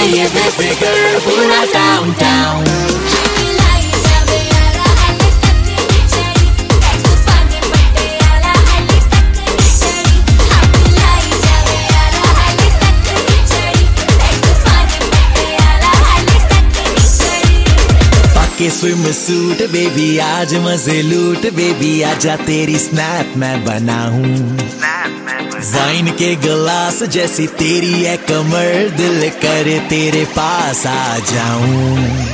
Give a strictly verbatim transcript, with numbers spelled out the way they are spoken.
चाहिए बेफिक्र पूरा टाउन टाउन। के स्विम सूट बेबी आज मजे लूट बेबी आजा तेरी स्नैप मैं बनाऊं। वाइन के गिलास जैसी तेरी है कमर दिल करे तेरे पास आ जाऊं।